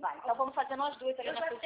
vai. Então vamos fazer nós duas ali na frente.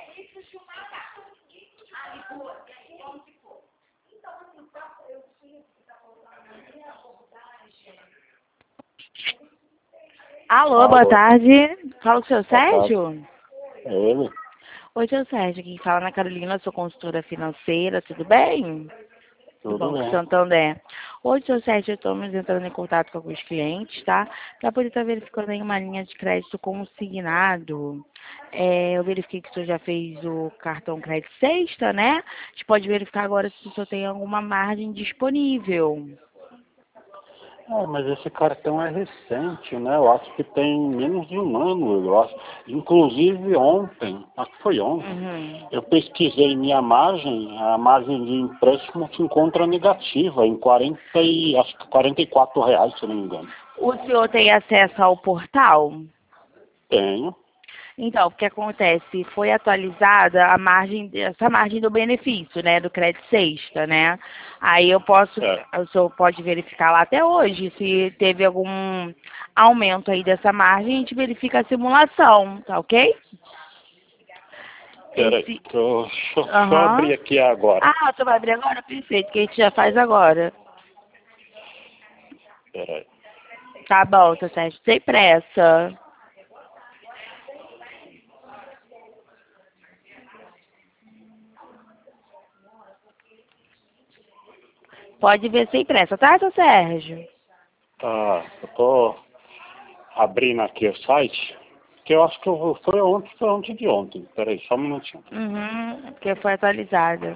Alô, boa tarde. Fala com o seu Sérgio? É ele? Oi, seu Sérgio. Aqui fala Ana Carolina, sou consultora financeira, tudo bem? Do Tudo Banco bem. Santander. Hoje, seu Sérgio, estamos entrando em contato com alguns clientes, tá? Para poder estar verificando aí uma linha de crédito consignado. Eu verifiquei que o senhor já fez o cartão crédito sexta, né? A gente pode verificar agora se o senhor tem alguma margem disponível. Mas esse cartão é recente, né? Eu acho que tem menos de um ano, eu acho. Inclusive ontem, acho que foi ontem, eu pesquisei minha margem, a margem de empréstimo se encontra negativa, em 40 e, acho que R$ 44, se não me engano. O senhor tem acesso ao portal? Tenho. Então, o que acontece? Foi atualizada a margem, essa margem do benefício, né? Do crédito sexta, né? Aí o senhor pode verificar lá até hoje se teve algum aumento aí dessa margem, a gente verifica a simulação, tá ok? Peraí, deixa eu só abrir aqui agora. Ah, você vai abrir agora? Perfeito, que a gente já faz agora. Peraí. Tá bom, tá certo. Sem pressa. Pode ver sem pressa, tá, seu Sérgio? Tá, eu tô abrindo aqui o site, que eu acho que foi ontem de ontem. Peraí, só um minutinho. Porque foi atualizada.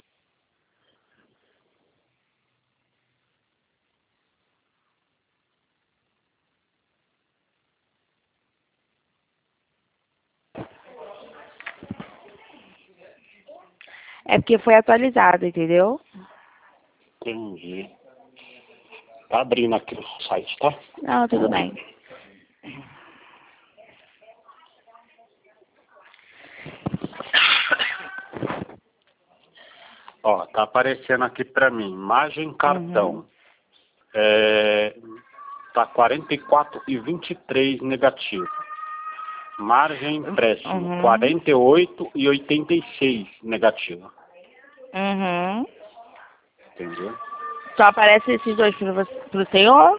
É porque foi atualizada, entendeu? Entendi. Tá abrindo aqui o site, tá? Não, tudo bem. Ó, tá aparecendo aqui pra mim, margem cartão. Tá 44,23 negativo. Margem empréstimo, 48,86 negativo. Entendeu? Só aparece esses dois pro senhor?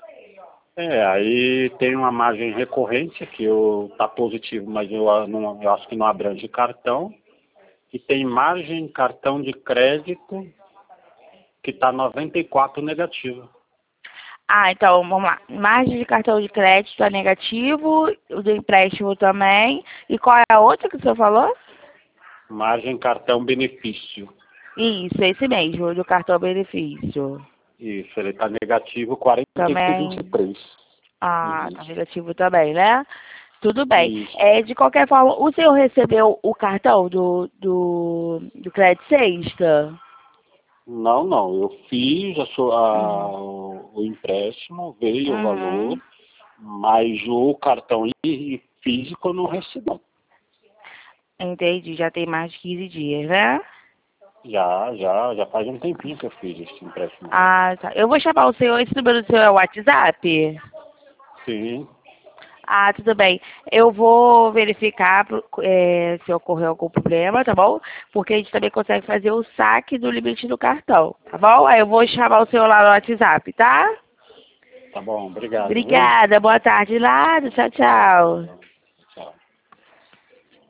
Aí tem uma margem recorrente que tá positivo, mas eu acho que não abrange cartão. E tem margem cartão de crédito que tá 94 negativo. Ah, então, vamos lá. Margem de cartão de crédito é negativo, o do empréstimo também. E qual é a outra que o senhor falou? Margem cartão benefício. Isso, esse mesmo, o do cartão benefício. Isso, ele tá negativo 40,23. Ah, tá negativo também, né? Tudo bem. Isso. De qualquer forma, o senhor recebeu o cartão do crédito sexta? Não, eu fiz o empréstimo, veio o valor, mas o cartão físico eu não recebi. Entendi, já tem mais de 15 dias, né? Já faz um tempinho que eu fiz esse empréstimo. Ah, tá. Eu vou chamar o senhor, esse número do senhor é o WhatsApp? Sim. Ah, tudo bem. Eu vou verificar se ocorreu algum problema, tá bom? Porque a gente também consegue fazer o saque do limite do cartão, tá bom? Aí eu vou chamar o senhor lá no WhatsApp, tá? Tá bom, obrigado. Obrigada, boa tarde, Lado. Tchau, tchau.